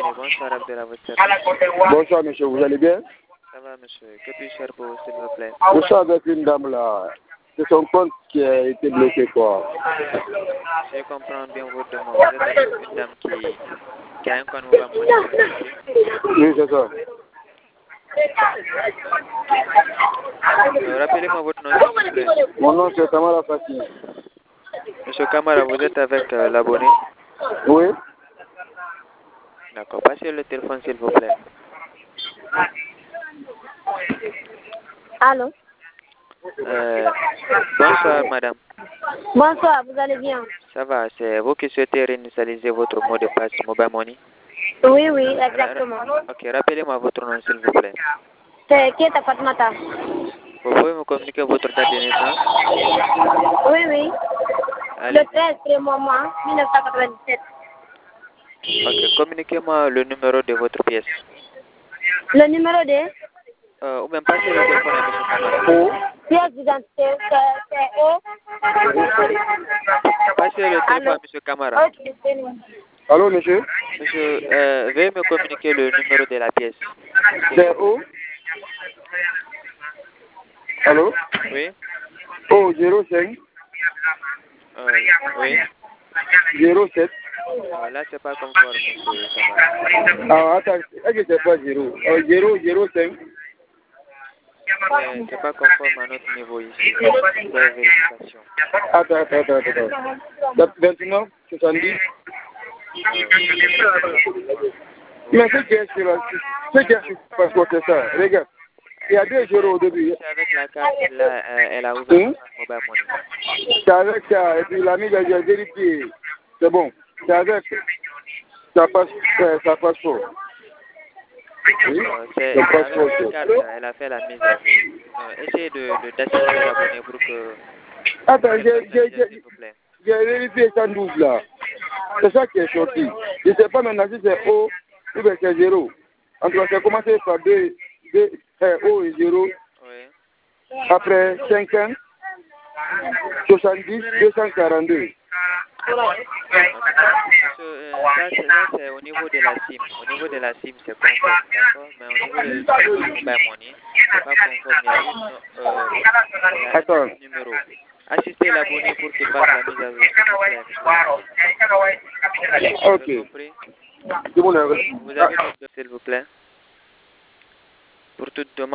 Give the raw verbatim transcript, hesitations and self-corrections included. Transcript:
bonsoir Abdel, à votre service. Bonsoir monsieur, vous allez bien? Ça va monsieur, que puis-je faire pour vous s'il vous plaît? Je suis avec une dame là, c'est son compte qui a été bloqué quoi. Je comprends bien votre demande. Vous êtes avec une dame qui, qui a un compte mobile money bloqué. Oui, c'est ça. Euh, Rappelez-moi votre nom s'il vous plaît. Mon nom c'est Kamara Fati. Monsieur Kamara, vous êtes avec euh, l'abonné? Oui. D'accord, passez le téléphone s'il vous plaît. Allô? Euh, bonsoir madame. Bonsoir, vous allez bien? Ça va, c'est vous qui souhaitez réinitialiser votre mot de passe mobile money? Oui, oui, exactement. Ok, rappelez-moi votre nom s'il vous plaît. C'est Keta Fatmata. Vous pouvez me communiquer votre date de naissance? Oui, oui. Allez. Le treize premier mois mille neuf cent quatre-vingt-dix-sept. Ok, communiquez-moi le numéro de votre pièce. Le numéro de Euh, ou bien passez le téléphone à M. Kamara. pièce d'identité, c'est c'est O. Passez le téléphone à Allô? M. Kamara. Ok, c'est nous. Allô monsieur? Monsieur, euh, veuillez me communiquer le numéro de la pièce. C'est O. Allô? Oui? O zéro cinq Euh, oui? zéro sept. Euh, là, c'est pas conforme, monsieur Kamara. Ah attends, est-ce que c'est pas zéro? Euh, zéro zéro cinq. Mais c'est pas conforme à notre niveau ici. C'est vérification. Attends, attends, attends, attends. vingt-neuf soixante-dix. Mais ce qui est sur la ce qui est sur le passeport, c'est ça. Regarde. Il y a deux zéros au début. C'est avec la carte, là, euh, elle a ouvert Hum? son mobile money. C'est avec ça. Et puis l'ami a vérifié. C'est bon. C'est avec ça passe, euh, ça passe fort. Oui? Euh, c'est Ça c'est passe avec fort. la carte, elle a fait la mise à jour. Euh, essayez de, de, d'assister l'abonné pour que... Attends, qu'elle j'ai fasse la j'ai- mise à jour, j'ai- s'il vous plaît. j'ai vérifié cent douze là. C'est ça qui est sorti. Je ne sais pas maintenant si c'est O ou bien c'est zéro. En tout cas, c'est commencé par deux, deux euh, O et zéro. Oui. Après cinquante, soixante-dix, deux cent quarante-deux. Parce que euh, ça, c'est, ça, c'est au niveau de la SIM. Au niveau de la SIM, c'est conforme, d'accord? Mais au niveau de, de votre mobile money, c'est pas conforme. Il y a juste euh, il y a un Attends. autre numéro. Assistez l'abonné pour qu'il fasse la mise à jour, s'il vous plaît. Vous Ok. avez compris? C'est bon, là. Vous avez une autre, s'il vous plaît? Pour toute demande.